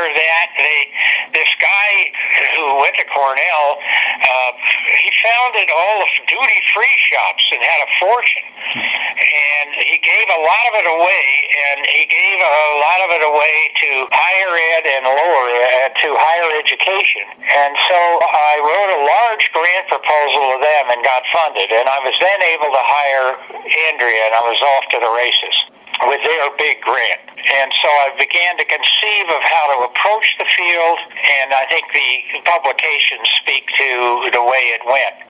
that, this guy who went to Cornell, he founded all the duty-free shops and had a fortune. And he gave a lot of it away, and he gave a lot of it away to higher ed and lower ed, to higher education. And so I wrote a large grant proposal to them and got funded. And I was then able to hire Andrea, and I was off to the races with their big grant. And so I began to conceive of how to approach the field, and I think the publications speak to the way it went.